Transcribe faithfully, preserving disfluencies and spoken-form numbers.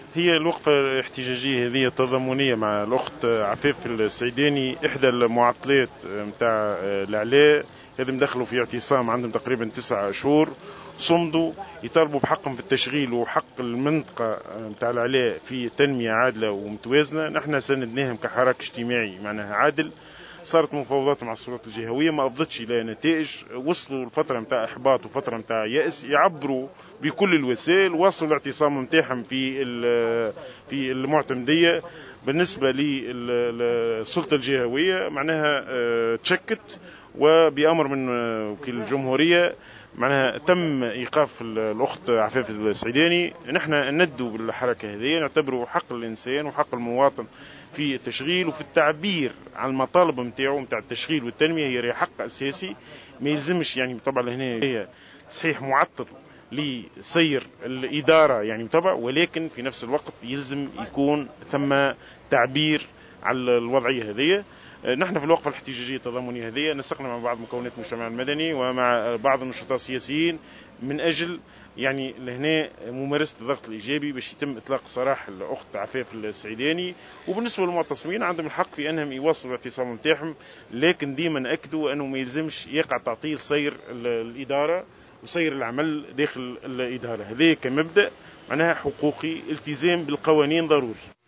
هي الوقفة الاحتجاجية هذه تضامنية مع الأخت عفاف السعيداني، إحدى المعطلات متاع الإعلاء. هذم دخلوا في اعتصام عندهم تقريبا تسعة شهور، صمدوا يطالبوا بحقهم في التشغيل وحق المنطقة متاع الإعلاء في تنمية عادلة ومتوازنة. نحن سندناهم كحراك اجتماعي معناها عادل. صارت مفاوضات مع السلطات الجهوية ما أفضتش إلى نتائج، وصلوا لفترة متاع إحباط وفترة متاع يأس، يعبروا بكل الوسائل، وصلوا الاعتصام متاعهم في في المعتمدية. بالنسبة للسلطة الجهوية معناها تشكت، وبأمر من وكيل الجمهورية معناها تم إيقاف الأخت عفاف السعيداني. نحن ندوا بالحركة هذه، نعتبره حق الإنسان وحق المواطن في التشغيل وفي التعبير عن المطالب متاعه متاع التشغيل والتنمية. هي حق أساسي ما يلزمش يعني طبعا هنا هي صحيح معطل لسير الإدارة يعني طبعا، ولكن في نفس الوقت يلزم يكون ثم تعبير على الوضعية هذه. نحن في الوقفة الاحتجاجية التضامنية هذه نسقنا مع بعض مكونات المجتمع المدني ومع بعض النشطاء السياسيين من أجل يعني لهنا ممارسة الضغط الإيجابي باش يتم إطلاق سراح الأخت عفاف السعيداني. وبالنسبة للمعتصمين عندهم الحق في أنهم يواصلوا الاعتصام نتاعهم، لكن ديما أكدوا أنه ما يلزمش يقع تعطيل سير الإدارة وسير العمل داخل الإدارة. هذه كمبدأ معناها حقوقي، التزام بالقوانين ضروري.